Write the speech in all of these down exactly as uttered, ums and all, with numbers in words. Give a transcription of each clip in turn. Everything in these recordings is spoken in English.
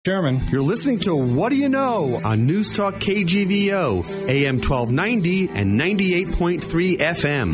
Sherman. You're listening to What Do You Know on News Talk K G V O, A M twelve ninety and ninety-eight point three F M.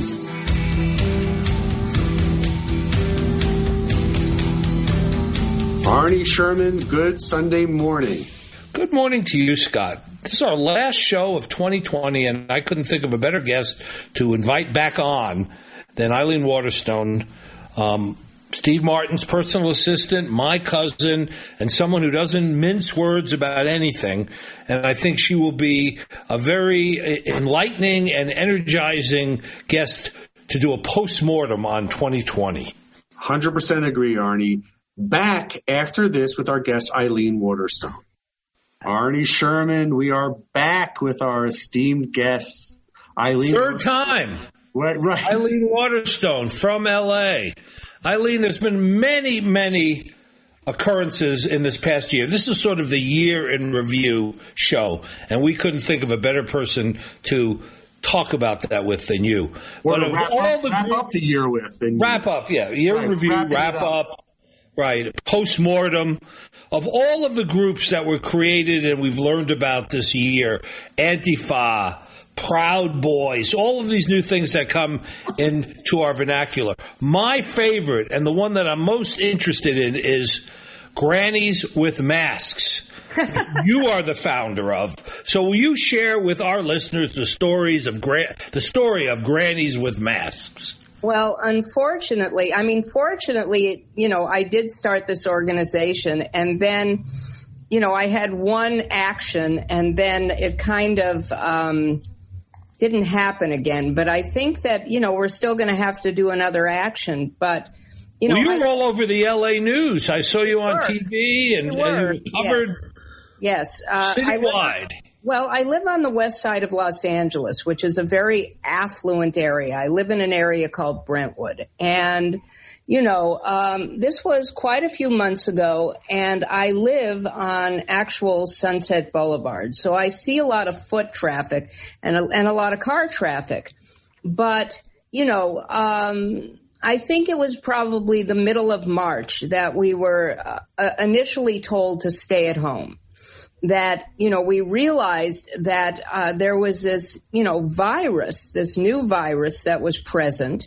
Arnie Sherman, good Sunday morning. Good morning to you, Scott. This is our last show of twenty twenty, and I couldn't think of a better guest to invite back on than Eileen Waterstone, um, Steve Martin's personal assistant, my cousin, and someone who doesn't mince words about anything. And I think she will be a very enlightening and energizing guest to do a postmortem on twenty twenty. one hundred percent agree, Arnie. Back after this with our guest, Eileen Waterstone. Arnie Sherman, we are back with our esteemed guest, Eileen. Third time. Right, right. Eileen Waterstone from L A. Eileen, there's been many, many occurrences in this past year. This is sort of the year in review show, and we couldn't think of a better person to talk about that with than you. Or but of wrap, all up, the wrap group, up the year with. Than wrap you. up, yeah. Year right, in review, wrap up. up, right, postmortem. Of all of the groups that were created and we've learned about this year, Antifa, Proud Boys, all of these new things that come into our vernacular. My favorite, and the one that I'm most interested in, is Grannies with Masks. You are the founder of. So will you share with our listeners the stories of gra- the story of Grannies with Masks? Well, unfortunately, I mean, fortunately, you know, I did start this organization, and then, you know, I had one action, and then it kind of um, didn't happen again. But I think that, you know, we're still going to have to do another action. But, you know, well, you were I, all over the L A news. I saw you on T V, and, and you were covered yes. Yes. Uh, citywide. Well, I live on the west side of Los Angeles, which is a very affluent area. I live in an area called Brentwood. And, you know, um, this was quite a few months ago, and I live on actual Sunset Boulevard. So I see a lot of foot traffic and a, and a lot of car traffic. But, you know, um, I think it was probably the middle of March that we were uh, initially told to stay at home. That, you know, we realized that uh, there was this, you know, virus, this new virus that was present,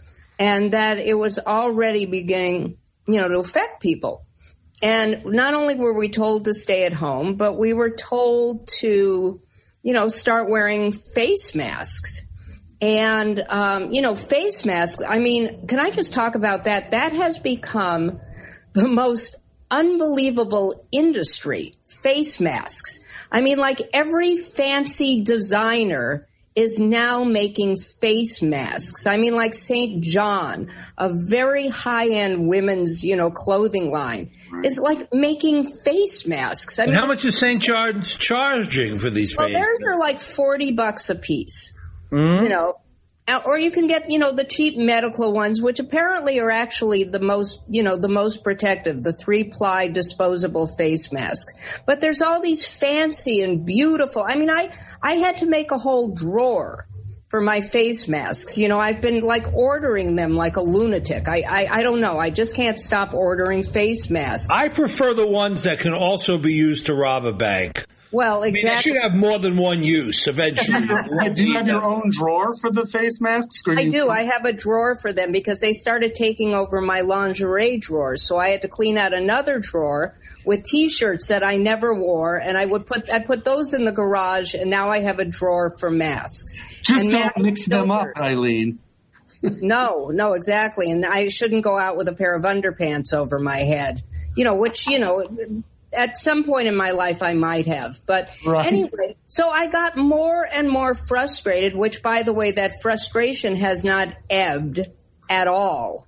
and that it was already beginning, you know, to affect people. And not only were we told to stay at home, but we were told to, you know, start wearing face masks. And, um, you know, face masks, I mean, can I just talk about that? That has become the most unbelievable industry. Face masks. I mean, like every fancy designer is now making face masks. I mean, like Saint John, a very high-end women's, you know, clothing line, is like making face masks. I and mean, how much is Saint John's charging for these well, face masks? theirs are like forty bucks a piece. Mm-hmm. You know. Or you can get, you know, the cheap medical ones, which apparently are actually the most, you know, the most protective, the three-ply disposable face masks. But there's all these fancy and beautiful. I mean, I, I had to make a whole drawer for my face masks. You know, I've been like ordering them like a lunatic. I, I, I don't know. I just can't stop ordering face masks. I prefer the ones that can also be used to rob a bank. Well, exactly. I mean, they should have more than one use eventually. Do you have your own drawer for the face masks? I do. I have a drawer for them because they started taking over my lingerie drawers. So I had to clean out another drawer with T-shirts that I never wore, and I would put I put those in the garage, and now I have a drawer for masks. Just and don't mix them up, Eileen. No, no, exactly. And I shouldn't go out with a pair of underpants over my head, you know, which, you know, at some point in my life I might have. But right. Anyway, so I got more and more frustrated, which, by the way, that frustration has not ebbed at all,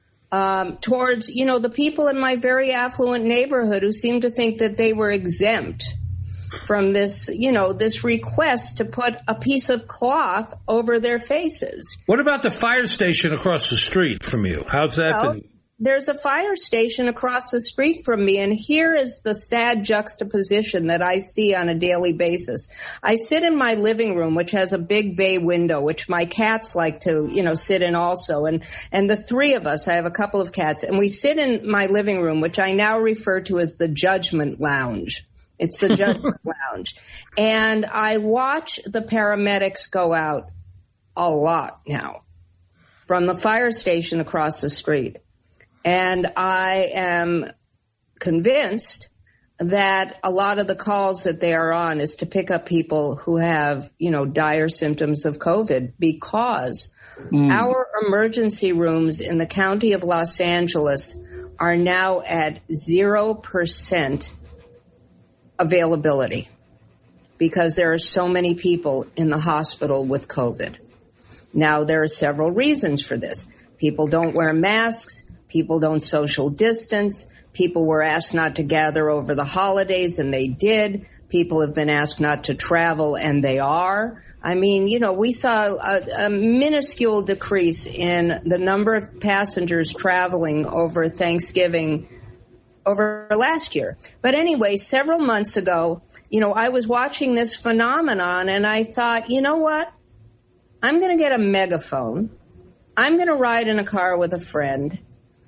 um, towards, you know, the people in my very affluent neighborhood who seem to think that they were exempt from this, you know, this request to put a piece of cloth over their faces. What about the fire station across the street from you? How's that well, been? there's a fire station across the street from me, and here is the sad juxtaposition that I see on a daily basis. I sit in my living room, which has a big bay window, which my cats like to, you know, sit in also. And, and the three of us, I have a couple of cats, and we sit in my living room, which I now refer to as the Judgment Lounge. It's the Judgment Lounge. And I watch the paramedics go out a lot now from the fire station across the street. And I am convinced that a lot of the calls that they are on is to pick up people who have, you know, dire symptoms of COVID, because mm. our emergency rooms in the county of Los Angeles are now at zero percent availability because there are so many people in the hospital with COVID. Now, there are several reasons for this. People don't wear masks. People don't social distance. People were asked not to gather over the holidays, and they did. People have been asked not to travel, and they are. I mean, you know, we saw a, a minuscule decrease in the number of passengers traveling over Thanksgiving over last year. But anyway, several months ago, you know, I was watching this phenomenon, and I thought, you know what? I'm going to get a megaphone. I'm going to ride in a car with a friend.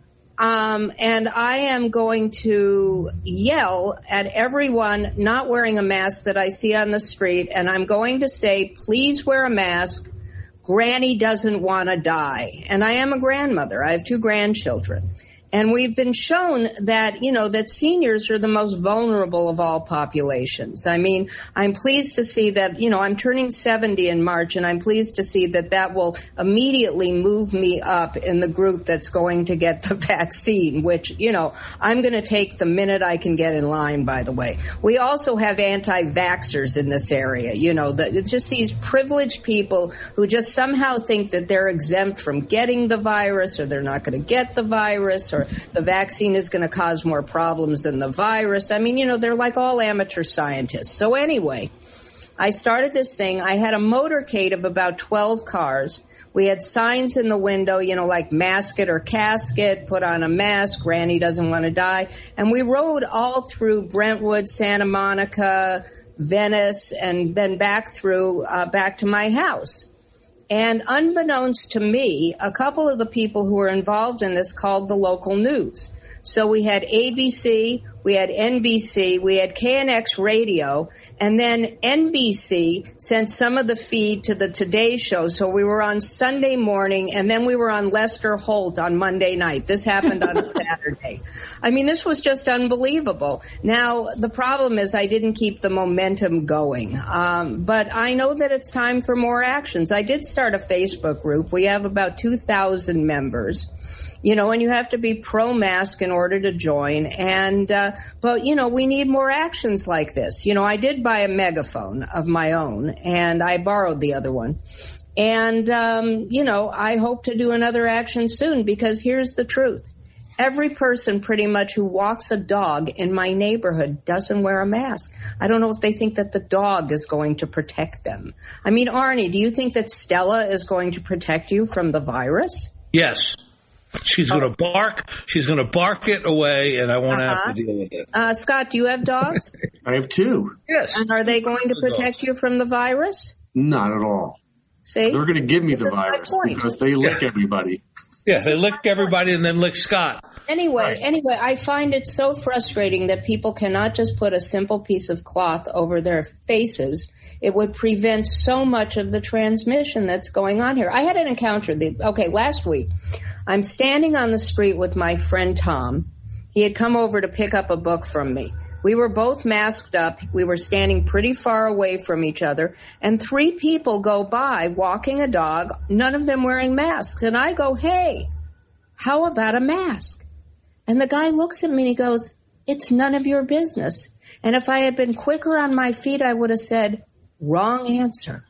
Um, and I am going to yell at everyone not wearing a mask that I see on the street, and I'm going to say, please wear a mask. Granny doesn't want to die. And I am a grandmother. I have two grandchildren. And we've been shown that, you know, that seniors are the most vulnerable of all populations. I mean, I'm pleased to see that, you know, I'm turning seventy in March, and I'm pleased to see that that will immediately move me up in the group that's going to get the vaccine, which, you know, I'm going to take the minute I can get in line, by the way. We also have anti-vaxxers in this area, you know, the, it's just these privileged people who just somehow think that they're exempt from getting the virus, or they're not going to get the virus, or the vaccine is going to cause more problems than the virus. I mean, you know, they're like all amateur scientists. So anyway, I started this thing. I had a motorcade of about twelve cars. We had signs in the window, you know, like mask it or casket, put on a mask, Granny doesn't want to die. And we rode all through Brentwood, Santa Monica, Venice, and then back through, uh, back to my house. And unbeknownst to me, a couple of the people who were involved in this called the local news. So we had A B C, we had N B C, we had K N X radio, and then N B C sent some of the feed to the Today Show. So we were on Sunday morning, and then we were on Lester Holt on Monday night. This happened on a Saturday. I mean, this was just unbelievable. Now, the problem is I didn't keep the momentum going. Um, but I know that it's time for more actions. I did start a Facebook group. We have about two thousand members. You know, and you have to be pro-mask in order to join. And, uh, but, you know, we need more actions like this. You know, I did buy a megaphone of my own, and I borrowed the other one. And, um, you know, I hope to do another action soon, because here's the truth. Every person pretty much who walks a dog in my neighborhood doesn't wear a mask. I don't know if they think that the dog is going to protect them. I mean, Arnie, do you think that Stella is going to protect you from the virus? Yes. She's going to bark. She's going to bark it away, and I won't uh-huh. have to deal with it. Uh, Scott, do you have dogs? I have two. Yes. And are they going to protect you from the virus? Not at all. See? They're going to give me the virus because they lick yeah. everybody. Yeah, they lick everybody and then lick Scott. Anyway, right. anyway, I find it so frustrating that people cannot just put a simple piece of cloth over their faces. It would prevent so much of the transmission that's going on here. I had an encounter, the, okay, last week. I'm standing on the street with my friend Tom. He had come over to pick up a book from me. We were both masked up. We were standing pretty far away from each other. And three people go by walking a dog, none of them wearing masks. And I go, hey, how about a mask? And the guy looks at me and he goes, it's none of your business. And if I had been quicker on my feet, I would have said, wrong answer.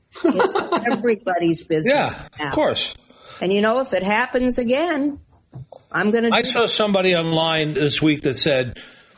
It's everybody's business. Yeah, now. Of course. And, you know, if it happens again, I'm going to do I saw somebody online this week that said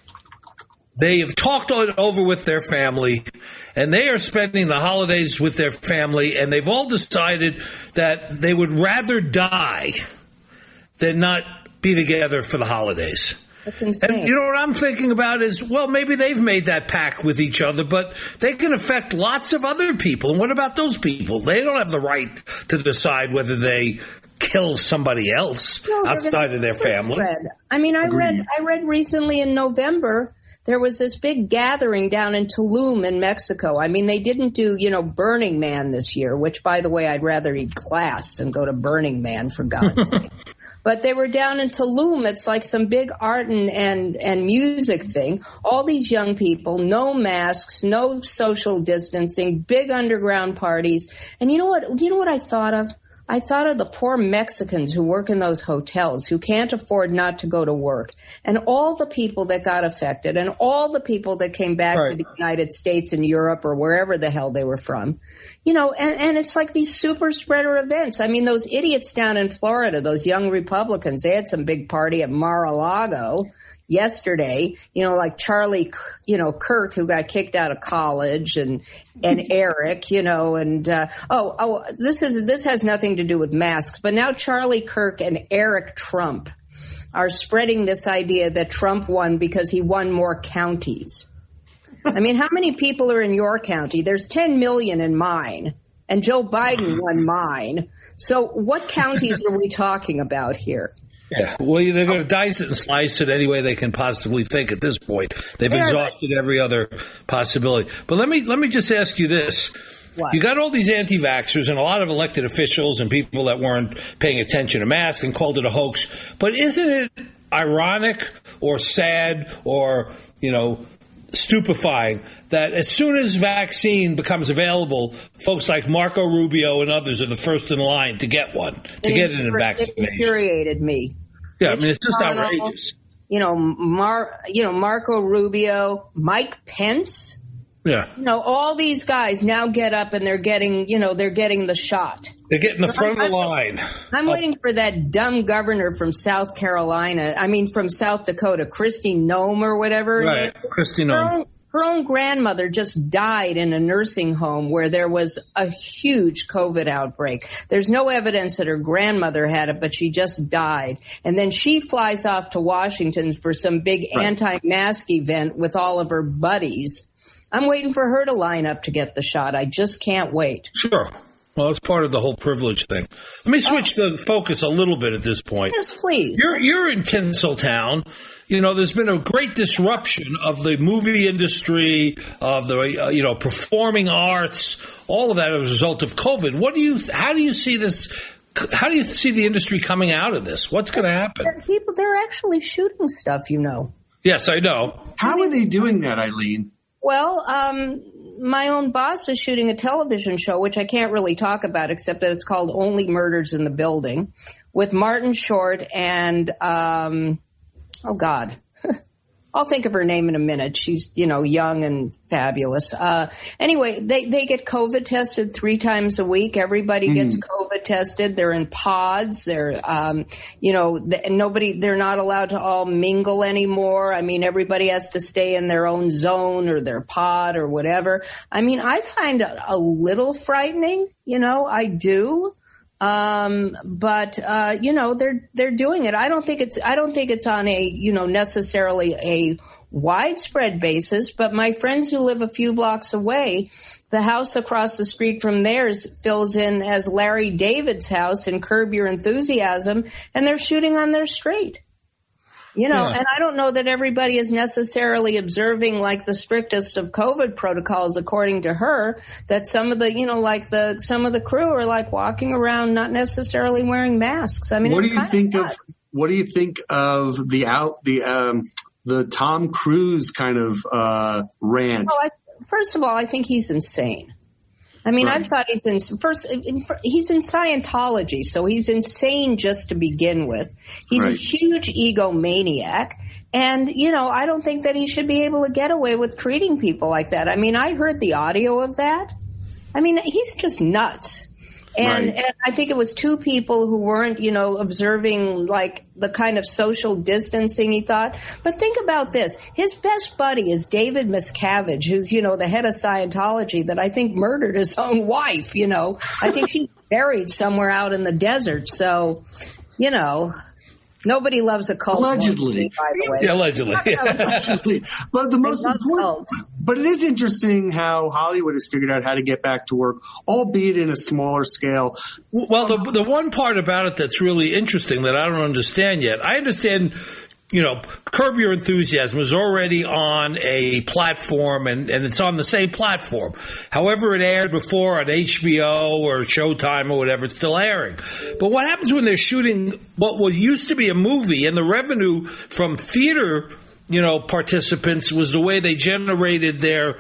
they have talked it over with their family, and they are spending the holidays with their family, and they've all decided that they would rather die than not be together for the holidays. That's insane. And you know what I'm thinking about is, well, maybe they've made that pact with each other, but they can affect lots of other people. And what about those people? They don't have the right to decide whether they kill somebody else no, outside of their family. Read. I mean, I Agreed. read I read recently in November there was this big gathering down in Tulum in Mexico. I mean, they didn't do, you know, Burning Man this year, which, by the way, I'd rather eat glass than go to Burning Man, for God's sake. But they were down in Tulum. It's like some big art and, and, and music thing. All these young people, no masks, no social distancing, big underground parties. And you know what? You know what I thought of? I thought of the poor Mexicans who work in those hotels who can't afford not to go to work, and all the people that got affected, and all the people that came back right. to the United States and Europe or wherever the hell they were from. You know, and, and it's like these super spreader events. I mean, those idiots down in Florida, those young Republicans, they had some big party at Mar-a-Lago yesterday, you know, like Charlie, you know, Kirk, who got kicked out of college, and and Eric, you know, and uh, oh, oh, this is this has nothing to do with masks, but now Charlie Kirk and Eric Trump are spreading this idea that Trump won because he won more counties. I mean, how many people are in your county? There's ten million in mine, and Joe Biden won mine. So what counties are we talking about here? Yeah, well, they're going to dice it and slice it any way they can possibly think at this point. They've yeah, exhausted right. every other possibility. But let me let me just ask you this. What? You got all these anti-vaxxers and a lot of elected officials and people that weren't paying attention to masks and called it a hoax. But isn't it ironic or sad or, you know, stupefying that as soon as vaccine becomes available, folks like Marco Rubio and others are the first in line to get one, to it get an vaccination. It infuriated me. Yeah, Mitch I mean, it's just McConnell, outrageous. You know, Mar, you know, Marco Rubio, Mike Pence. Yeah. You know, all these guys now get up and they're getting, you know, they're getting the shot. They're getting the front I'm, of the line. I'm oh. waiting for that dumb governor from South Carolina. I mean, from South Dakota, Kristi Noem or whatever. Right, Kristi Noem. Her own grandmother just died in a nursing home where there was a huge COVID outbreak. There's no evidence that her grandmother had it, but she just died. And then she flies off to Washington for some big right. anti-mask event with all of her buddies. I'm waiting for her to line up to get the shot. I just can't wait. Sure. Well, it's part of the whole privilege thing. Let me switch oh. the focus a little bit at this point. Yes, please. You're, you're in Tinseltown. You know, there's been a great disruption of the movie industry, of the, uh, you know, performing arts, all of that as a result of COVID. What do you, how do you see this, how do you see the industry coming out of this? What's going to happen? People, they're actually shooting stuff, you know. Yes, I know. How are they doing that, Eileen? Well, um, my own boss is shooting a television show, which I can't really talk about, except that it's called Only Murders in the Building, with Martin Short and, um, oh, God. I'll think of her name in a minute. She's, you know, young and fabulous. Uh, anyway, they, they get COVID tested three times a week. Everybody mm. gets COVID tested. They're in pods. They're, um, you know, th- nobody, they're not allowed to all mingle anymore. I mean, everybody has to stay in their own zone or their pod or whatever. I mean, I find it a little frightening. You know, I do. Um, but, uh, you know, they're, they're doing it. I don't think it's, I don't think it's on a, you know, necessarily a widespread basis, but my friends who live a few blocks away, the house across the street from theirs fills in as Larry David's house in Curb Your Enthusiasm, and they're shooting on their street. You know, yeah. and I don't know that everybody is necessarily observing like the strictest of COVID protocols, according to her, that some of the, you know, like the, some of the crew are like walking around not necessarily wearing masks. I mean, what it's do you think of, what do you think of the out, the, um, the Tom Cruise kind of, uh, rant? Well, I, first of all, I think he's insane. I mean, right. I thought he's in first. He's in Scientology, so he's insane just to begin with. He's right. a huge egomaniac, and you know, I don't think that he should be able to get away with treating people like that. I mean, I heard the audio of that. I mean, he's just nuts. And, right. and I think it was two people who weren't, you know, observing like the kind of social distancing he thought. But think about this. His best buddy is David Miscavige, who's, you know, the head of Scientology that I think murdered his own wife, you know. I think she's buried somewhere out in the desert. So, you know. Nobody loves a cult. Allegedly. By the way. Yeah, allegedly. Allegedly. But the most important, but it is interesting how Hollywood has figured out how to get back to work, albeit in a smaller scale. Well, the the one part about it that's really interesting that I don't understand yet, I understand, you know, Curb Your Enthusiasm is already on a platform, and, and it's on the same platform. However it aired before on H B O or Showtime or whatever, it's still airing. But what happens when they're shooting what was used to be a movie, and the revenue from theater, you know, participants was the way they generated their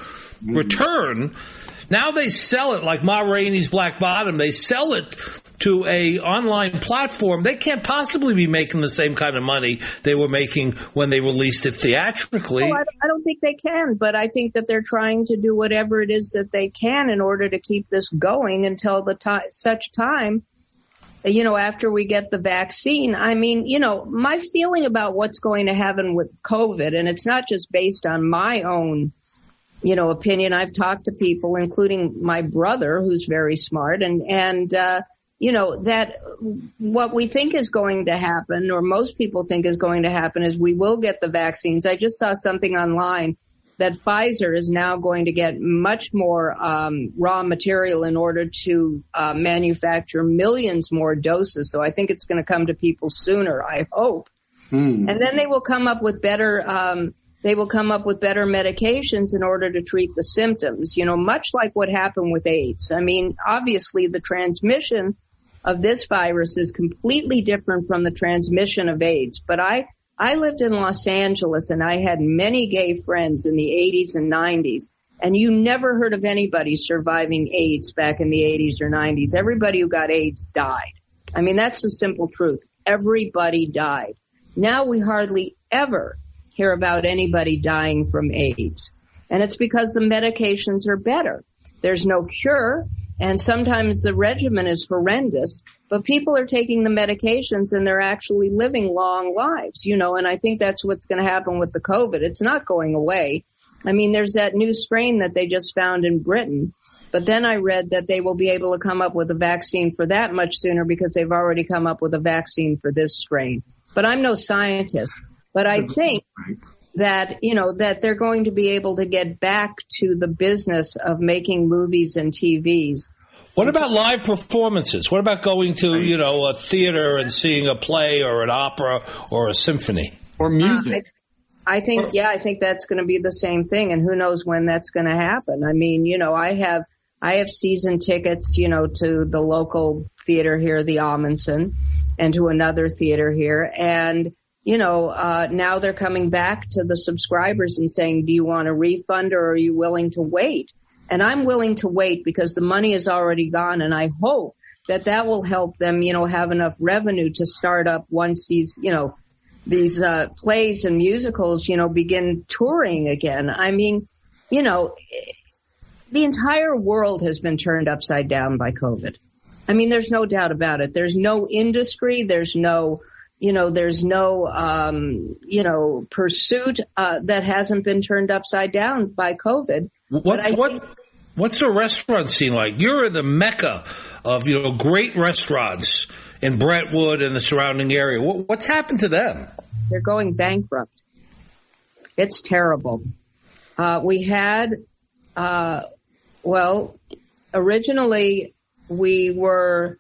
return? Now they sell it like Ma Rainey's Black Bottom. They sell it to a online platform. They can't possibly be making the same kind of money they were making when they released it theatrically. Oh, I, I don't think they can, but I think that they're trying to do whatever it is that they can in order to keep this going until the time, such time, you know, after we get the vaccine. I mean, you know, my feeling about what's going to happen with COVID, and it's not just based on my own, you know, opinion. I've talked to people, including my brother, who's very smart, and, and, uh, you know, that what we think is going to happen, or most people think is going to happen, is we will get the vaccines. I just saw something online that Pfizer is now going to get much more um, raw material in order to uh, manufacture millions more doses. So I think it's going to come to people sooner, I hope. Mm. And then they will come up with better um, they will come up with better medications in order to treat the symptoms, you know, much like what happened with AIDS. I mean, obviously the transmission of this virus is completely different from the transmission of AIDS. But I, I lived in Los Angeles, and I had many gay friends in the eighties and nineties. And you never heard of anybody surviving AIDS back in the eighties or nineties. Everybody who got AIDS died. I mean, that's the simple truth. Everybody died. Now we hardly ever hear about anybody dying from AIDS. And it's because the medications are better. There's no cure, and sometimes the regimen is horrendous, but people are taking the medications and they're actually living long lives, you know, and I think that's what's going to happen with the COVID. It's not going away. I mean, there's that new strain that they just found in Britain, but then I read that they will be able to come up with a vaccine for that much sooner because they've already come up with a vaccine for this strain. But I'm no scientist. But I think that, you know, that they're going to be able to get back to the business of making movies and T Vs. What about live performances? What about going to, you know, a theater and seeing a play or an opera or a symphony? Or music? Uh, I, I think, yeah, I think that's going to be the same thing. And who knows when that's going to happen. I mean, you know, I have I have season tickets, you know, to the local theater here, the Amundsen, and to another theater here. And you know, uh, now they're coming back to the subscribers and saying, do you want a refund or are you willing to wait? And I'm willing to wait because the money is already gone. And I hope that that will help them, you know, have enough revenue to start up once these, you know, these uh, plays and musicals, you know, begin touring again. I mean, you know, the entire world has been turned upside down by COVID. I mean, there's no doubt about it. There's no industry. There's no You know, there's no, um, you know, pursuit uh, that hasn't been turned upside down by COVID. What, what, think- what's the restaurant scene like? You're in the mecca of, you know, great restaurants in Brentwood and the surrounding area. What, what's happened to them? They're going bankrupt. It's terrible. Uh, we had, uh, well, originally we were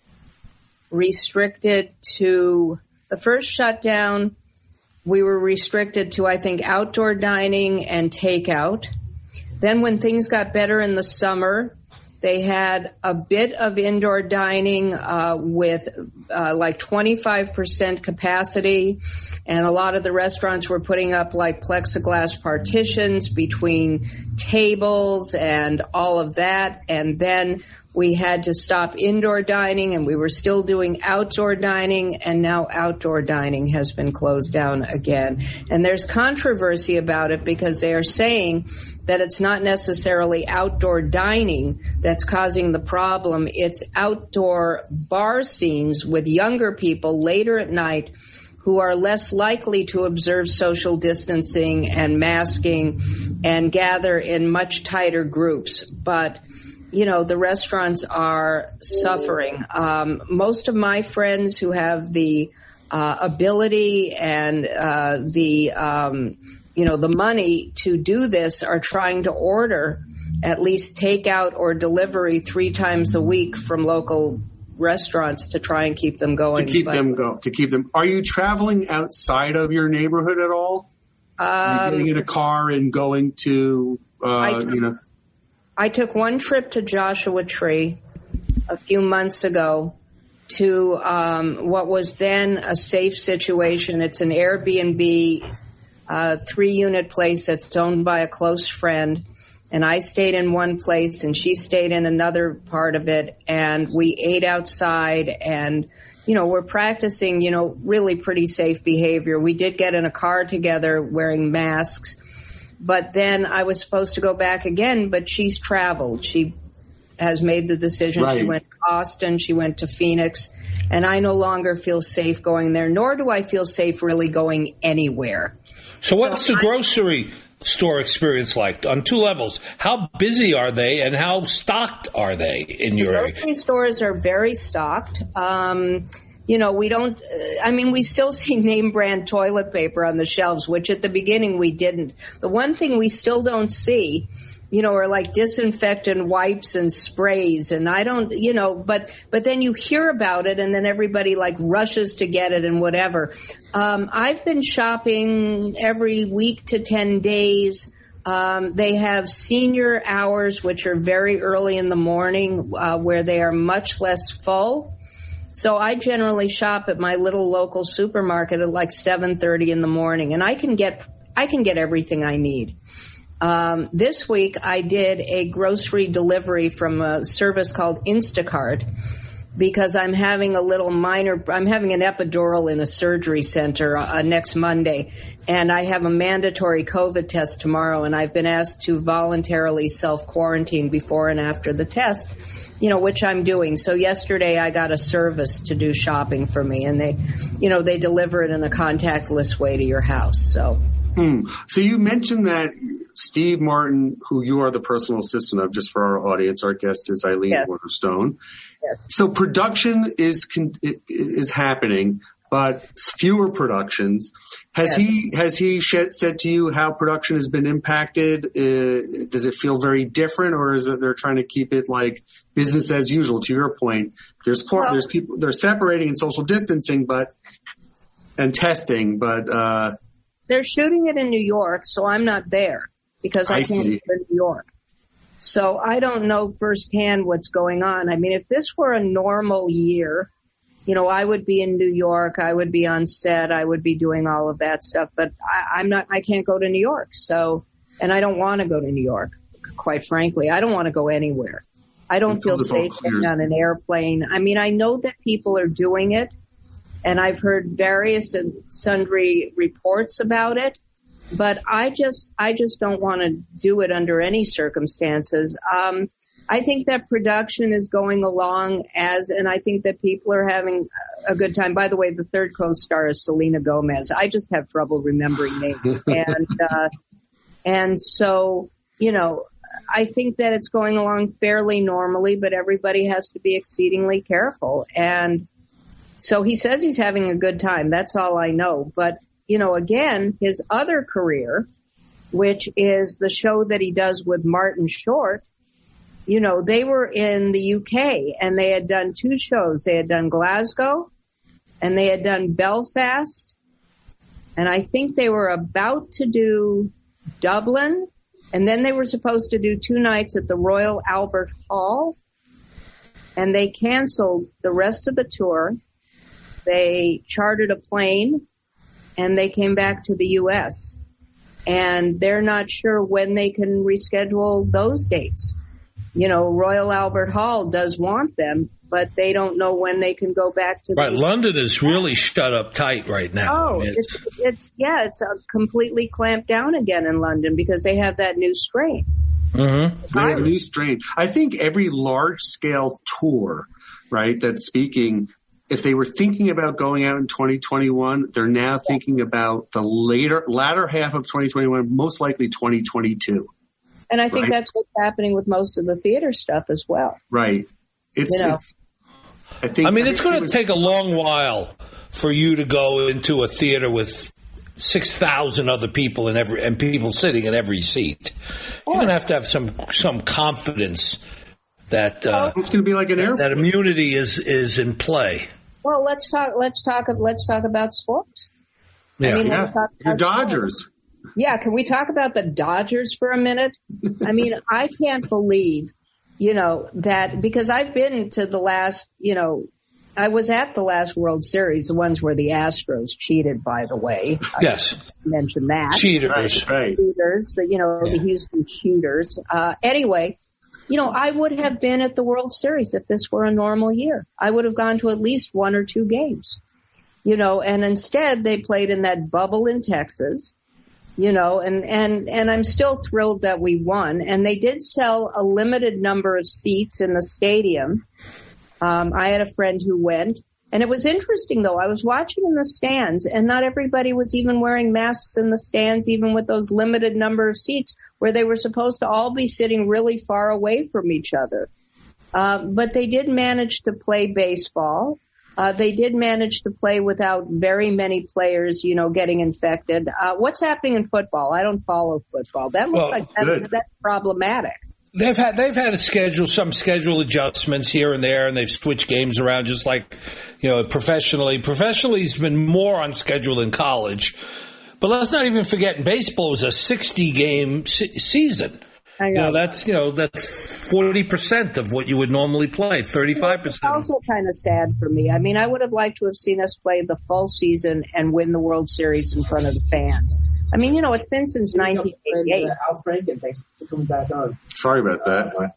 restricted to the first shutdown. We were restricted to, I think, outdoor dining and takeout. Then when things got better in the summer, they had a bit of indoor dining uh, with uh, like twenty-five percent capacity. And a lot of the restaurants were putting up like plexiglass partitions between tables and all of that. And then we had to stop indoor dining, and we were still doing outdoor dining, and now outdoor dining has been closed down again. And there's controversy about it because they are saying that it's not necessarily outdoor dining that's causing the problem. It's outdoor bar scenes with younger people later at night who are less likely to observe social distancing and masking and gather in much tighter groups. But you know, the restaurants are suffering. Um, most of my friends who have the uh, ability and uh, the um, you know the money to do this are trying to order at least takeout or delivery three times a week from local restaurants to try and keep them going. To keep but, them go. To keep them. Are you traveling outside of your neighborhood at all? Um, Are you getting in a car and going to uh, took, you know? I took one trip to Joshua Tree a few months ago to um, what was then a safe situation. It's an Airbnb uh, three-unit place that's owned by a close friend. And I stayed in one place and she stayed in another part of it. And we ate outside and, you know, we're practicing, you know, really pretty safe behavior. We did get in a car together wearing masks. But then I was supposed to go back again, but she's traveled. She has made the decision. Right. She went to Austin. She went to Phoenix. And I no longer feel safe going there, nor do I feel safe really going anywhere. So what's so the I- grocery store experience like on two levels? How busy are they and how stocked are they in your area? Grocery stores are very stocked. Um, you know, we don't, I mean, we still see name brand toilet paper on the shelves, which at the beginning we didn't. The one thing we still don't see, you know, are like disinfectant wipes and sprays. And I don't, you know, but, but then you hear about it and then everybody like rushes to get it and whatever. Um, I've been shopping every week to ten days. Um, they have senior hours, which are very early in the morning, uh, where they are much less full. So I generally shop at my little local supermarket at like seven thirty in the morning, and I can get, I can get everything I need. Um, this week I did a grocery delivery from a service called Instacart because I'm having a little minor, I'm having an epidural in a surgery center uh, next Monday, and I have a mandatory COVID test tomorrow, and I've been asked to voluntarily self-quarantine before and after the test, you know, which I'm doing. So yesterday I got a service to do shopping for me, and they, you know, they deliver it in a contactless way to your house. So, hmm. So you mentioned that Steve Martin, who you are the personal assistant of, just for our audience, our guest is Eileen Yes. Waterstone. Yes. So production is is happening, but fewer productions. Has Yes. he has he shed, said to you how production has been impacted? Uh, does it feel very different, or is it they're trying to keep it like business as usual? To your point, there's Well, there's people they're separating and social distancing, but and testing, but uh, they're shooting it in New York, so I'm not there because I, I can't see. live in New York. So I don't know firsthand what's going on. I mean, if this were a normal year, you know, I would be in New York, I would be on set, I would be doing all of that stuff, but I, I'm not, I can't go to New York. So, and I don't want to go to New York, quite frankly. I don't want to go anywhere. I don't Until feel this all safe clears. getting on an airplane. I mean, I know that people are doing it, and I've heard various and sundry reports about it. But I just, I just don't want to do it under any circumstances. Um, I think that production is going along as, and I think that people are having a good time. By the way, the third co-star is Selena Gomez. I just have trouble remembering names. and, uh, and so, you know, I think that it's going along fairly normally, but everybody has to be exceedingly careful. And so he says he's having a good time. That's all I know. But, you know, again, his other career, which is the show that he does with Martin Short, you know, they were in the U K and they had done two shows. They had done Glasgow and they had done Belfast. And I think they were about to do Dublin. And then they were supposed to do two nights at the Royal Albert Hall. And they canceled the rest of the tour. They chartered a plane and they came back to the U S. And they're not sure when they can reschedule those dates. You know, Royal Albert Hall does want them, but they don't know when they can go back to the Right, London is really shut up tight right now. Oh, I mean, it's, it's yeah, it's uh, completely clamped down again in London because they have that new strain. Mm-hmm. They have a new strain. I think every large scale tour, right, that's speaking, if they were thinking about going out in twenty twenty-one, they're now thinking about the later latter half of twenty twenty-one, most likely twenty twenty-two. And I think Right. that's what's happening with most of the theater stuff as well. Right. It's, You know. it's I think I mean, it's going to was- take a long while for you to go into a theater with six thousand other people in every and people sitting in every seat. You're going to have to have some some confidence that uh, it's going to be like an airport. That immunity is is in play. Well, let's talk. Let's talk. Let's talk about sports. Yeah, I mean, yeah. Your Dodgers. Sports. Yeah, can we talk about the Dodgers for a minute? I mean, I can't believe, you know, that because I've been to the last, you know, I was at the last World Series, the ones where the Astros cheated, by the way. Yes. I mentioned that. Cheaters. Right. Cheaters, you know, yeah. the Houston Cheaters. Uh, anyway, you know, I would have been at the World Series if this were a normal year. I would have gone to at least one or two games, you know, and instead they played in that bubble in Texas. You know, and, and, and I'm still thrilled that we won. And they did sell a limited number of seats in the stadium. Um, I had a friend who went. And it was interesting, though. I was watching in the stands, and not everybody was even wearing masks in the stands, even with those limited number of seats where they were supposed to all be sitting really far away from each other. Uh, but they did manage to play baseball. Uh, they did manage to play without very many players, you know, getting infected. Uh, what's happening in football? I don't follow football. That looks well, like that, that's problematic. They've had they've had to schedule some schedule adjustments here and there, and they've switched games around just like, you know, professionally. Professionally, it's been more on schedule than college. But let's not even forget, in baseball, it was a sixty-game se- season. I know. You know, that's, you know, that's forty percent of what you would normally play, thirty-five percent. It's also kind of sad for me. I mean, I would have liked to have seen us play the full season and win the World Series in front of the fans. I mean, you know, it's been since nineteen eighty-eight. Al Franken, thanks for coming back on. Sorry about that.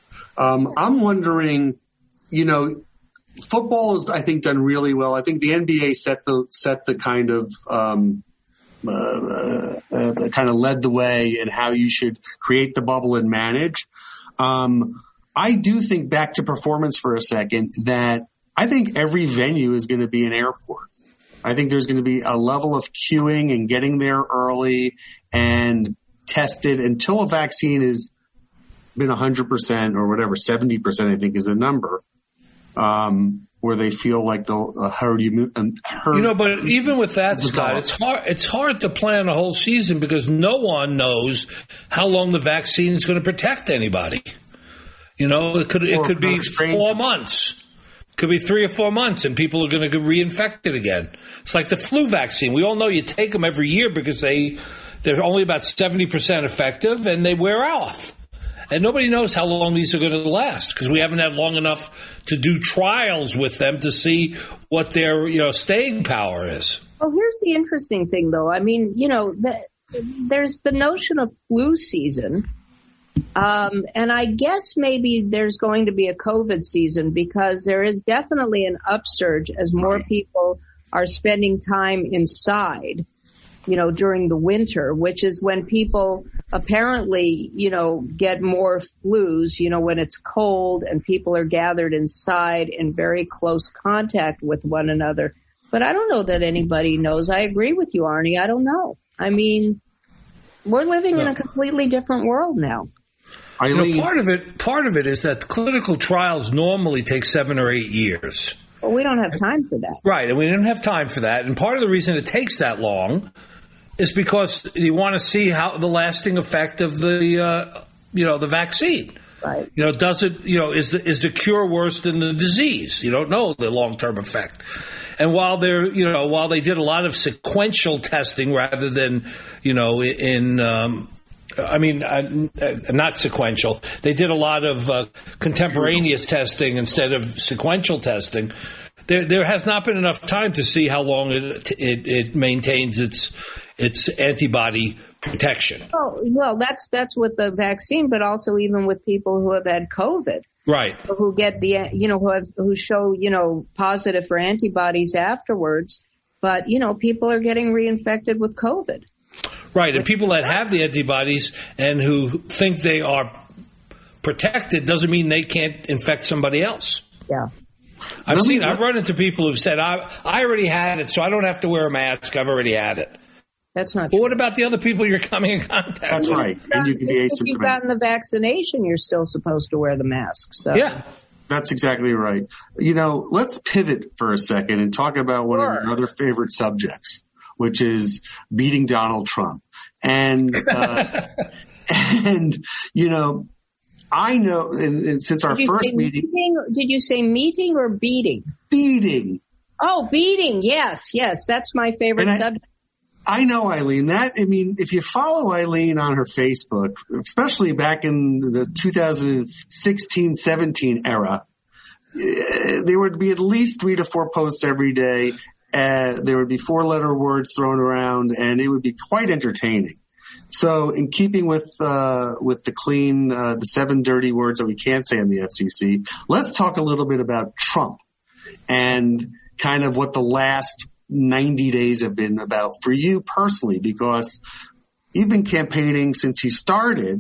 Um, I'm wondering, you know, football is, I think, done really well. I think the N B A set the set the kind of um, uh, uh, uh, kind of led the way in how you should create the bubble and manage. Um, I do think, back to performance for a second, that I think every venue is going to be an airport. I think there's going to be a level of queuing and getting there early and tested until a vaccine has been one hundred percent or whatever, seventy percent I think is a number, um, where they feel like they'll uh, herd you. Herd. You know, but even with that, Scott, it's hard. It's hard to plan a whole season because no one knows how long the vaccine is going to protect anybody. You know, it could it could be four months. Could be three or four months, and people are going to get reinfected again. It's like the flu vaccine. We all know you take them every year because they, they're only about seventy percent effective, and they wear off. And nobody knows how long these are going to last because we haven't had long enough to do trials with them to see what their, you know, staying power is. Well, here's the interesting thing, though. I mean, you know, the, there's the notion of flu season. Um, and I guess maybe there's going to be a COVID season because there is definitely an upsurge as more people are spending time inside, you know, during the winter, which is when people apparently, you know, get more flus, you know, when it's cold and people are gathered inside in very close contact with one another. But I don't know that anybody knows. I agree with you, Arnie. I don't know. I mean, we're living no. in a completely different world now. You know, part of it, part of it is that clinical trials normally take seven or eight years. Well, we don't have time for that. Right, and we didn't have time for that. And part of the reason it takes that long is because you want to see how the lasting effect of the, uh, you know, the vaccine. Right. You know, does it, you know, is the, is the cure worse than the disease? You don't know the long-term effect. And while they're, you know, while they did a lot of sequential testing rather than, you know, in, um, I mean, uh, not sequential. They did a lot of uh, contemporaneous testing instead of sequential testing. There, there has not been enough time to see how long it it, it maintains its its antibody protection. Oh, well, that's that's with the vaccine, but also even with people who have had COVID, right? Who get the you know who have, who show you know positive for antibodies afterwards, but you know people are getting reinfected with COVID. Right, and people that have the antibodies and who think they are protected doesn't mean they can't infect somebody else. Yeah. I've seen, I've run into people who've said, I, I already had it, so I don't have to wear a mask. I've already had it. That's not but true. What about the other people you're coming in contact That's with? right. And you can be if you've gotten the vaccination, you're still supposed to wear the mask. So. Yeah. That's exactly right. You know, let's pivot for a second and talk about one Sure. of your other favorite subjects, which is beating Donald Trump. And, uh, and, you know, I know, and, and since our Did you first say meeting, meeting, did you say meeting or beating? beating. Oh, beating. Yes, yes. That's my favorite And I- subject. I know Eileen. That, I mean, if you follow Eileen on her Facebook, especially back in the two thousand sixteen seventeen era, eh, there would be at least three to four posts every day. Uh, there would be four letter words thrown around, and it would be quite entertaining. So in keeping with, uh, with the clean, uh, the seven dirty words that we can't say on the F C C, let's talk a little bit about Trump and kind of what the last ninety days have been about for you personally, because you've been campaigning since he started,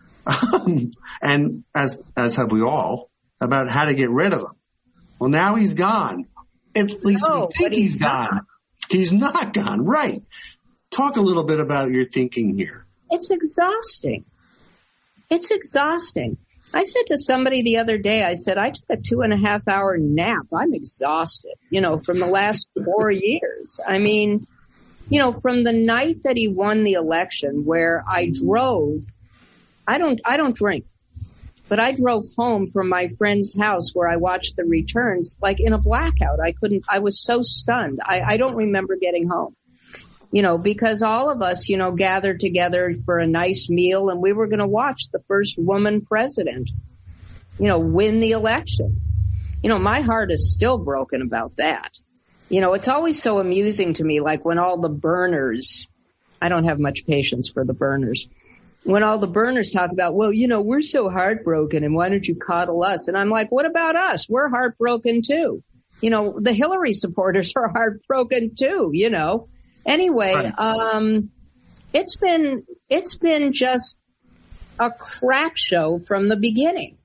um, and as as have we all, about how to get rid of him. Well, now he's gone. At least No, we think but he's he's gone. He's not gone, right? Talk a little bit about your thinking here. It's exhausting. It's exhausting. I said to somebody the other day, I said, I took a two and a half hour nap. I'm exhausted, you know, from the last four years. I mean, you know, from the night that he won the election where I drove, I don't, I don't drink, but I drove home from my friend's house where I watched the returns, like in a blackout. I couldn't, I was so stunned. I, I don't remember getting home. You know, because all of us, you know, gathered together for a nice meal and we were going to watch the first woman president, you know, win the election. You know, my heart is still broken about that. You know, it's always so amusing to me, like when all the burners, I don't have much patience for the burners, when all the burners talk about, well, you know, we're so heartbroken and why don't you coddle us? And I'm like, what about us? We're heartbroken too. You know, the Hillary supporters are heartbroken too, you know. Anyway, Right. um, it's been, it's been just a crap show from the beginning.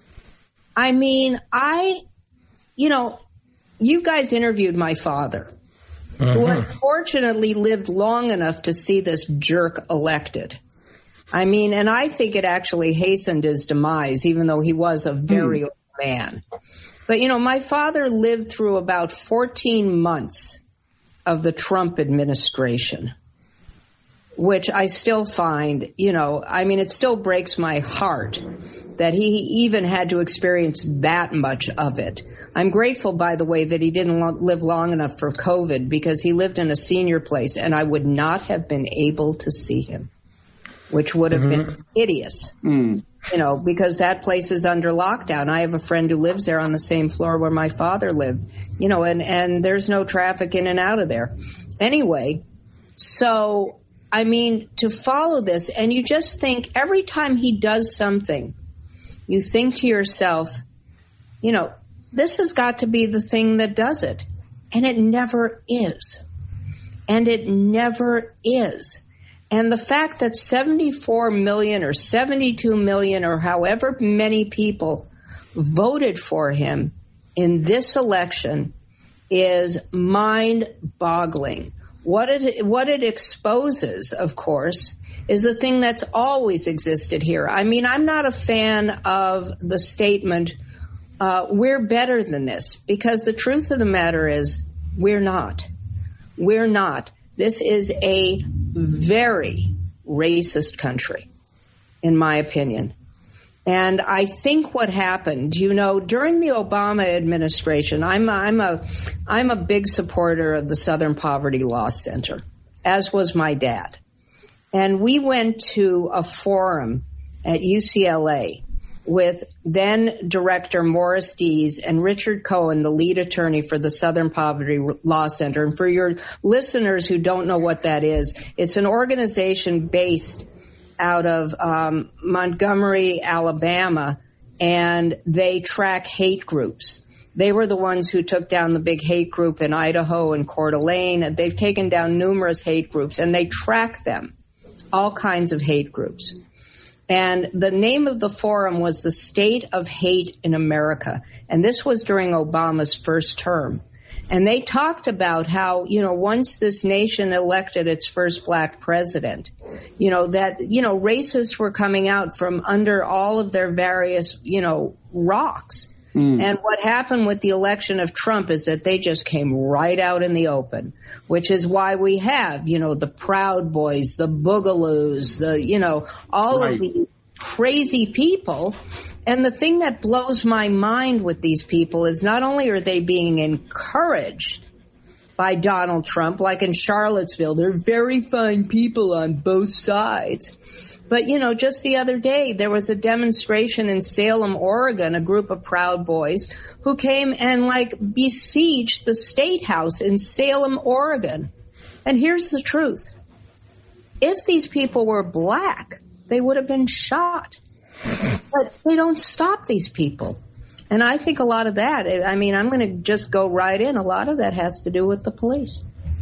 I mean, I, you know, you guys interviewed my father, uh-huh. who unfortunately lived long enough to see this jerk elected. I mean, and I think it actually hastened his demise, even though he was a very mm. old man. But, you know, my father lived through about fourteen months of the Trump administration, which I still find, you know, I mean, it still breaks my heart that he even had to experience that much of it. I'm grateful, by the way, that he didn't lo- live long enough for COVID, because he lived in a senior place and I would not have been able to see him, which would have mm-hmm. been hideous, mm. you know, because that place is under lockdown. I have a friend who lives there on the same floor where my father lived, you know, and, and there's no traffic in and out of there. Anyway, so, I mean, to follow this, and you just think every time he does something, you think to yourself, you know, this has got to be the thing that does it. And it never is. And it never is. And the fact that seventy-four million or seventy-two million or however many people voted for him in this election is mind-boggling. What it, what it exposes, of course, is a thing that's always existed here. I mean, I'm not a fan of the statement, uh, we're better than this, because the truth of the matter is we're not. We're not. This is a very racist country, in my opinion. And I think what happened, you know, during the Obama administration, I'm I'm a I'm a big supporter of the Southern Poverty Law Center, as was my dad. And we went to a forum at U C L A with then Director Morris Dees and Richard Cohen, the lead attorney for the Southern Poverty Law Center. And for your listeners who don't know what that is, it's an organization based out of um, Montgomery, Alabama, and they track hate groups. They were the ones who took down the big hate group in Idaho and Coeur d'Alene. They've taken down numerous hate groups, and they track them, all kinds of hate groups. And the name of the forum was The State of Hate in America. And this was during Obama's first term. And they talked about how, you know, once this nation elected its first black president, you know, that, you know, racists were coming out from under all of their various, you know, rocks. Mm. And what happened with the election of Trump is that they just came right out in the open, which is why we have, you know, the Proud Boys, the Boogaloos, the, you know, all right. of these crazy people. And the thing that blows my mind with these people is not only are they being encouraged by Donald Trump, like in Charlottesville, they're very fine people on both sides. But, you know, just the other day, there was a demonstration in Salem, Oregon, a group of Proud Boys who came and, like, besieged the State House in Salem, Oregon. And here's the truth. If these people were black, they would have been shot. But they don't stop these people. And I think a lot of that, I mean, I'm going to just go right in. A lot of that has to do with the police.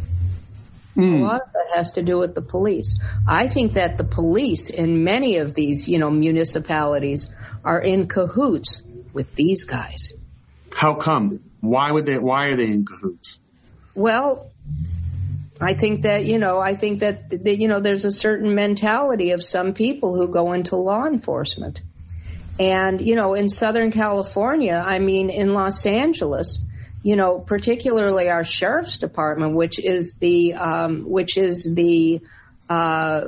Mm. A lot of that has to do with the police. I think that the police in many of these, you know, municipalities are in cahoots with these guys. How come? Why would they? Why are they in cahoots? Well, I think that, you know, I think that, that, you know, there's a certain mentality of some people who go into law enforcement. And, you know, in Southern California, I mean, in Los Angeles, you know, particularly our sheriff's department, which is the um, which is the uh,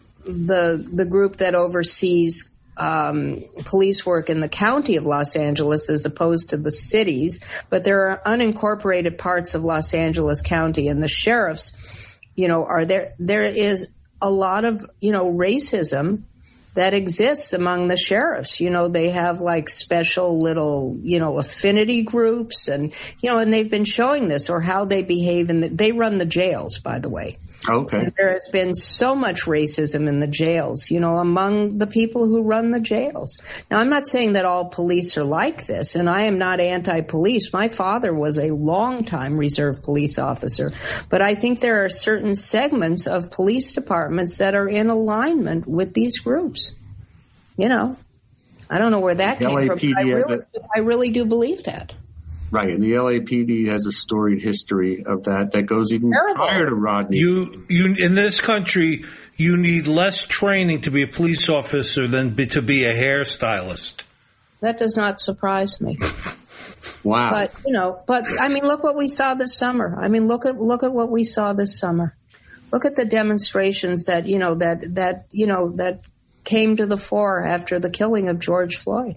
the the group that oversees um, police work in the county of Los Angeles as opposed to the cities. But there are unincorporated parts of Los Angeles County, and the sheriffs, you know, are there. There is a lot of, you know, racism that exists among the sheriffs. You know, they have like special little, you know, affinity groups and, you know, and they've been showing this or how they behave in the, they run the jails, by the way. Okay. And there has been so much racism in the jails, you know, among the people who run the jails. Now, I'm not saying that all police are like this, and I am not anti-police. My father was a longtime reserve police officer, but I think there are certain segments of police departments that are in alignment with these groups. You know, I don't know where that came from, but I really, I really do believe that. Right, and the L A P D has a storied history of that that goes even Terrible. prior to Rodney. You, you, in this country, you need less training to be a police officer than be, to be a hairstylist. That does not surprise me. Wow. But, you know, but, I mean, look what we saw this summer. I mean, look at look at what we saw this summer. Look at the demonstrations that, you know, that, that you know, that came to the fore after the killing of George Floyd.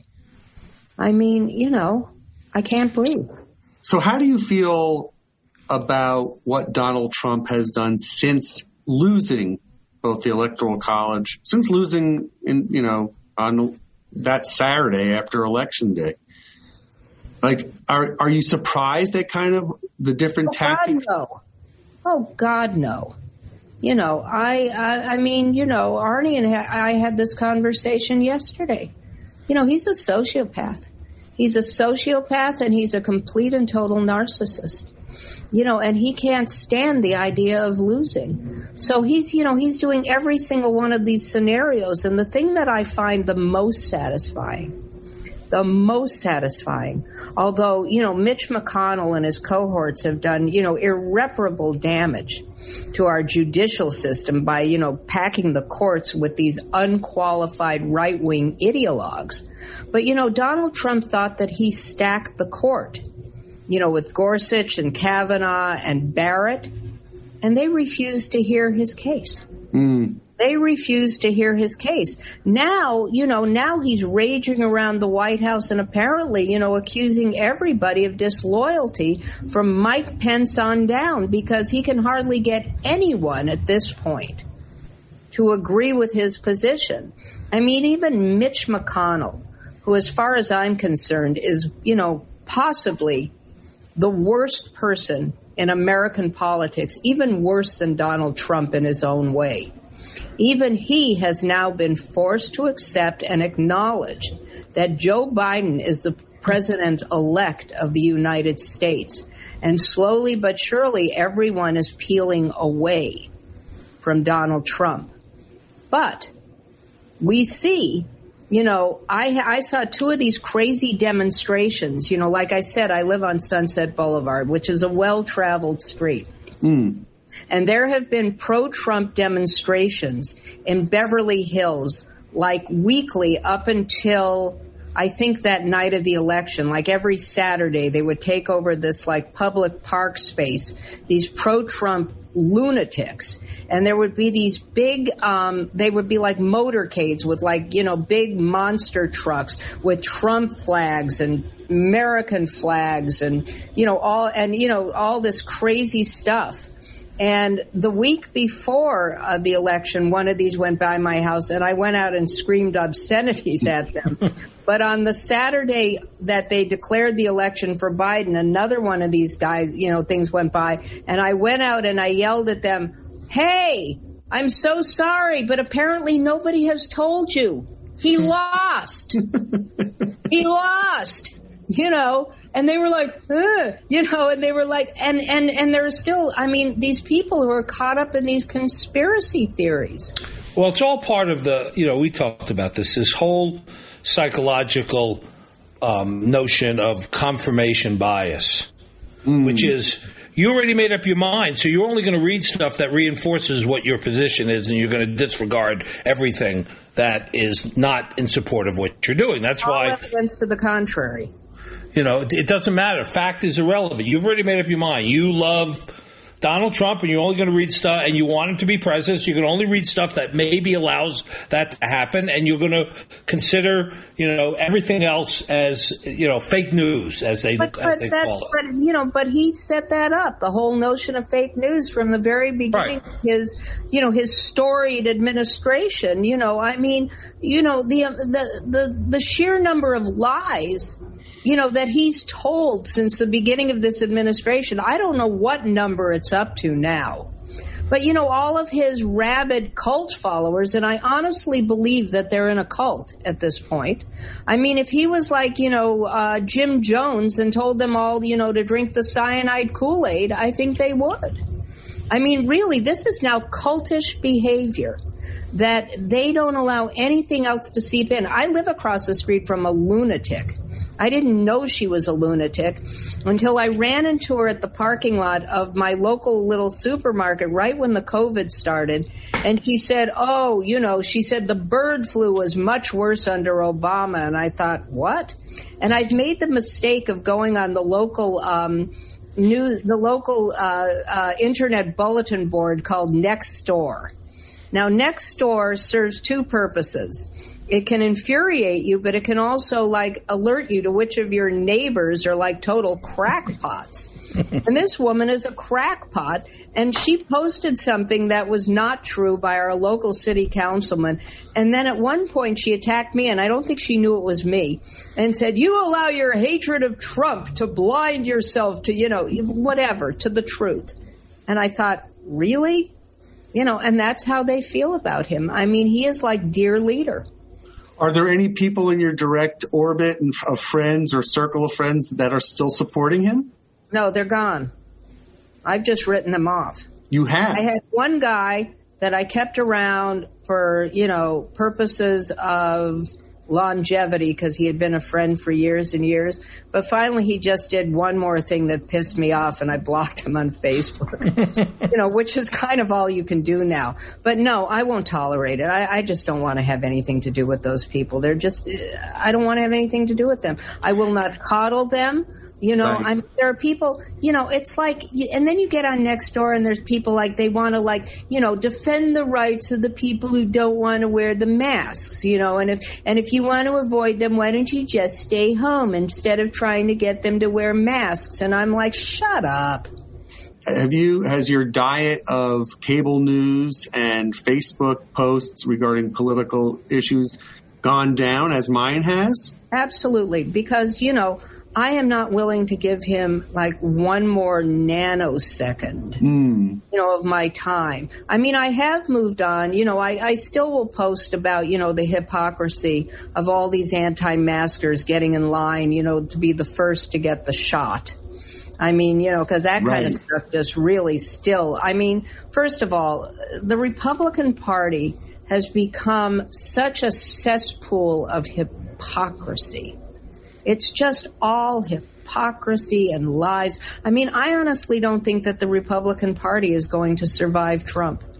I mean, you know, I can't breathe. So how do you feel about what Donald Trump has done since losing both the Electoral College, since losing, in, you know, on that Saturday after Election Day? Like, are are you surprised at kind of the different oh, tactics? God, no. Oh, God, no. You know, I, I, I mean, you know, Arnie and I had this conversation yesterday. You know, he's a sociopath. He's a sociopath, and he's a complete and total narcissist. You know, and he can't stand the idea of losing. So he's, you know, he's doing every single one of these scenarios. And the thing that I find the most satisfying, the most satisfying, although, you know, Mitch McConnell and his cohorts have done, you know, irreparable damage to our judicial system by, you know, packing the courts with these unqualified right-wing ideologues. But, you know, Donald Trump thought that he stacked the court, you know, with Gorsuch and Kavanaugh and Barrett, and they refused to hear his case. Mm. They refused to hear his case. Now, you know, now he's raging around the White House and apparently, you know, accusing everybody of disloyalty from Mike Pence on down because he can hardly get anyone at this point to agree with his position. I mean, even Mitch McConnell, who, as far as I'm concerned, is, you know, possibly the worst person in American politics, even worse than Donald Trump in his own way. Even he has now been forced to accept and acknowledge that Joe Biden is the president-elect of the United States. And slowly but surely, everyone is peeling away from Donald Trump. But we see, you know, I, I saw two of these crazy demonstrations. You know, like I said, I live on Sunset Boulevard, which is a well-traveled street. Mm. And there have been pro-Trump demonstrations in Beverly Hills, like weekly up until I think that night of the election, like every Saturday, they would take over this like public park space, these pro-Trump lunatics. And there would be these big, um, they would be like motorcades with like, you know, big monster trucks with Trump flags and American flags and, you know, all, and, you know, all this crazy stuff. And the week before uh, the election, one of these went by my house, and I went out and screamed obscenities at them. But on the Saturday that they declared the election for Biden, another one of these guys, you know, things went by, and I went out and I yelled at them, "Hey, I'm so sorry, but apparently nobody has told you. He lost. He lost, you know." And they were like, Ugh, you know, and they were like, and, and, and there are still, I mean, these people who are caught up in these conspiracy theories. Well, it's all part of the, you know, we talked about this, this whole psychological um, notion of confirmation bias, mm. which is you already made up your mind, so you're only going to read stuff that reinforces what your position is, and you're going to disregard everything that is not in support of what you're doing. That's all why evidence to the contrary. You know, it doesn't matter. Fact is irrelevant. You've already made up your mind. You love Donald Trump, and you're only going to read stuff, and you want him to be president, so you can only read stuff that maybe allows that to happen, and you're going to consider, you know, everything else as, you know, fake news, as they, but, as but they that, call it. But, you know, but he set that up, the whole notion of fake news from the very beginning Right. of his, you know, his storied administration. You know, I mean, you know, the, the, the, the sheer number of lies, you know, that he's told since the beginning of this administration. I don't know what number it's up to now. But, you know, all of his rabid cult followers, and I honestly believe that they're in a cult at this point. I mean, if he was like, you know, uh, Jim Jones and told them all, you know, to drink the cyanide Kool-Aid, I think they would. I mean, really, this is now cultish behavior that they don't allow anything else to seep in. I live across the street from a lunatic. I didn't know she was a lunatic until I ran into her at the parking lot of my local little supermarket right when the COVID started. And she said, oh, you know, she said the bird flu was much worse under Obama. And I thought, what? And I've made the mistake of going on the local um, news, the local uh, uh, internet bulletin board called Nextdoor. Now, Nextdoor serves two purposes. It can infuriate you, but it can also, like, alert you to which of your neighbors are, like, total crackpots. And this woman is a crackpot, and she posted something that was not true by our local city councilman. And then at one point she attacked me, and I don't think she knew it was me, and said, you allow your hatred of Trump to blind yourself to, you know, whatever, to the truth. And I thought, really? You know, and that's how they feel about him. I mean, he is like dear leader. Are there any people in your direct orbit of friends or circle of friends that are still supporting him? No, they're gone. I've just written them off. You have? I had one guy that I kept around for, you know, purposes of longevity because he had been a friend for years and years. But finally he just did one more thing that pissed me off, and I blocked him on Facebook, you know, which is kind of all you can do now. But no, I won't tolerate it. I, I just don't want to have anything to do with those people. They're just, I don't want to have anything to do with them. I will not coddle them. You know, Right. I'm, there are people, you know, it's like, and then you get on Nextdoor and there's people like, they want to like, you know, defend the rights of the people who don't want to wear the masks, you know, and if, and if you want to avoid them, why don't you just stay home instead of trying to get them to wear masks? And I'm like, shut up. Have you, has your diet of cable news and Facebook posts regarding political issues gone down as mine has? Absolutely. Because, you know, I am not willing to give him like one more nanosecond, mm. you know, of my time. I mean, I have moved on. You know, I, I still will post about, you know, the hypocrisy of all these anti-maskers getting in line, you know, to be the first to get the shot. I mean, you know, because that right. kind of stuff just really still, I mean, first of all, the Republican Party has become such a cesspool of hypocrisy. It's just all hypocrisy and lies. I mean, I honestly don't think that the Republican Party is going to survive Trump.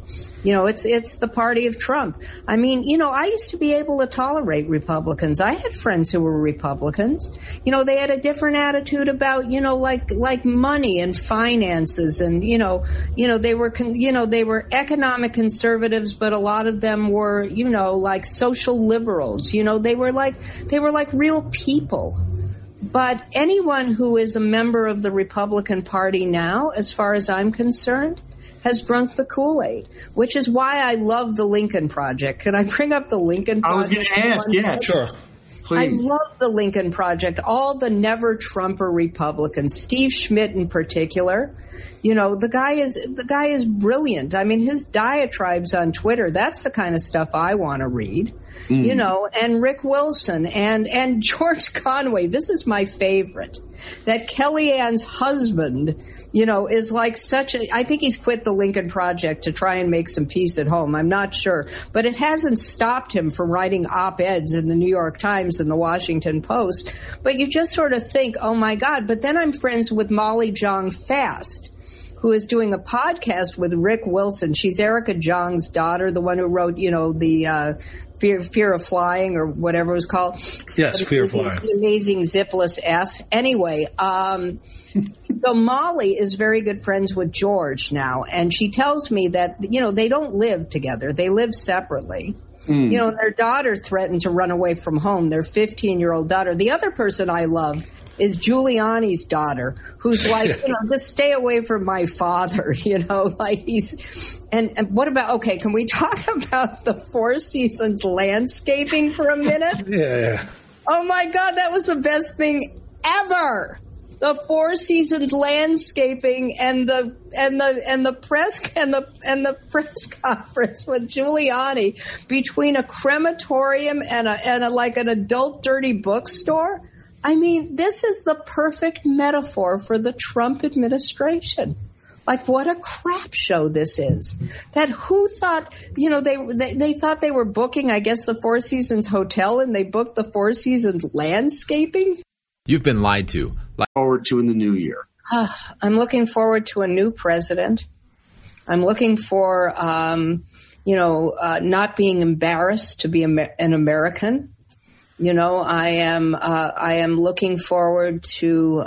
You know, it's it's the party of Trump. I mean, you know, I used to be able to tolerate Republicans. I had friends who were Republicans. You know, they had a different attitude about, you know, like like money and finances, and you know, you know, they were con- you know they were economic conservatives, but a lot of them were, you know, like social liberals. You know, they were like they were like real people. But anyone who is a member of the Republican Party now, as far as I'm concerned, has drunk the Kool-Aid, which is why I love the Lincoln Project. Can I bring up the Lincoln Project? I was going to ask, yes. Sure. Please. I love the Lincoln Project, all the never-Trumper Republicans, Steve Schmidt in particular. You know, the guy is the guy is brilliant. I mean, his diatribes on Twitter, that's the kind of stuff I want to read. Mm. You know, and Rick Wilson and, and George Conway. This is my favorite. That Kellyanne's husband, you know, is like such a, I think he's quit the Lincoln Project to try and make some peace at home. I'm not sure. But it hasn't stopped him from writing op-eds in the New York Times and the Washington Post. But you just sort of think, oh my God. But then I'm friends with Molly Jong Fast, who is doing a podcast with Rick Wilson. She's Erica Jong's daughter, the one who wrote, you know, the uh, Fear, Fear of Flying or whatever it was called. Yes, Fear of Flying. The amazing Zipless F. Anyway, um, so Molly is very good friends with George now, and she tells me that, you know, they don't live together. They live separately. Mm. You know, their daughter threatened to run away from home, their fifteen-year-old daughter. The other person I love is Giuliani's daughter, who's like, you know, just stay away from my father, you know, like he's, and, and what about, okay, can we talk about the Four Seasons landscaping for a minute? Yeah, yeah. Oh my God, that was the best thing ever. The Four Seasons landscaping and the and the and the press and the and the press conference with Giuliani between a crematorium and a and a like an adult dirty bookstore. I mean, this is the perfect metaphor for the Trump administration. Like, what a crap show this is. That who thought, you know, they, they they thought they were booking, I guess, the Four Seasons Hotel, and they booked the Four Seasons landscaping? You've been lied to. Li- forward to in the new year. I'm looking forward to a new president. I'm looking for, um, you know, uh, not being embarrassed to be Amer- an American. You know, I am uh, I am looking forward to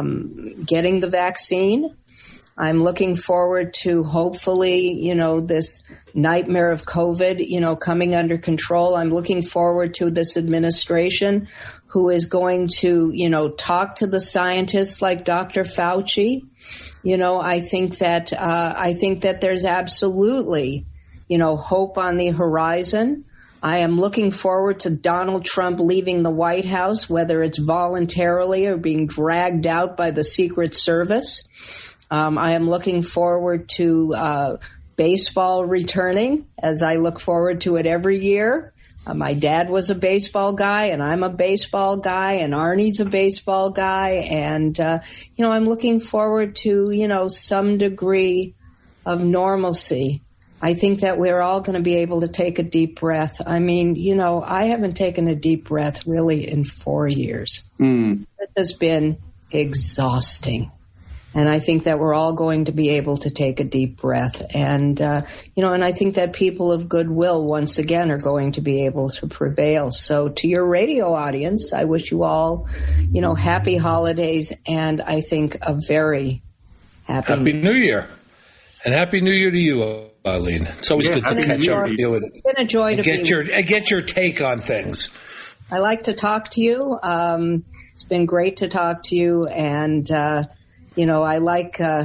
um, getting the vaccine. I'm looking forward to hopefully, you know, this nightmare of COVID, you know, coming under control. I'm looking forward to this administration who is going to, you know, talk to the scientists like Doctor Fauci. You know, I think that uh, I think that there's absolutely, you know, hope on the horizon. I am looking forward to Donald Trump leaving the White House, whether it's voluntarily or being dragged out by the Secret Service. Um, I am looking forward to uh, baseball returning, as I look forward to it every year. Uh, my dad was a baseball guy, and I'm a baseball guy, and Arnie's a baseball guy. And, uh, you know, I'm looking forward to, you know, some degree of normalcy. I think that we're all going to be able to take a deep breath. I mean, you know, I haven't taken a deep breath really in four years. Mm. It has been exhausting. And I think that we're all going to be able to take a deep breath. And, uh, you know, and I think that people of goodwill, once again, are going to be able to prevail. So to your radio audience, I wish you all, you know, happy holidays and I think a very happy, happy New Year. And Happy New Year to you, Eileen. It's always yeah, good to catch up with you and, it's been a joy and to get be your and get your take on things. I like to talk to you. Um, it's been great to talk to you, and uh, you know, I like uh,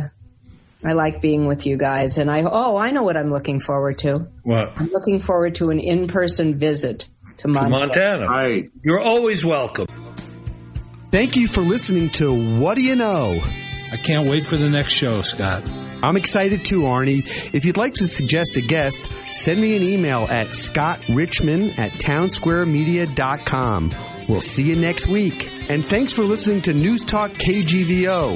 I like being with you guys. And I oh, I know what I'm looking forward to. What? I'm looking forward to an in-person visit to Montana. To Montana. Right. You're always welcome. Thank you for listening to What Do You Know? I can't wait for the next show, Scott. I'm excited too, Arnie. If you'd like to suggest a guest, send me an email at scottrichman at townsquaremedia dot com. We'll see you next week. And thanks for listening to News Talk K G V O.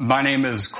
my name is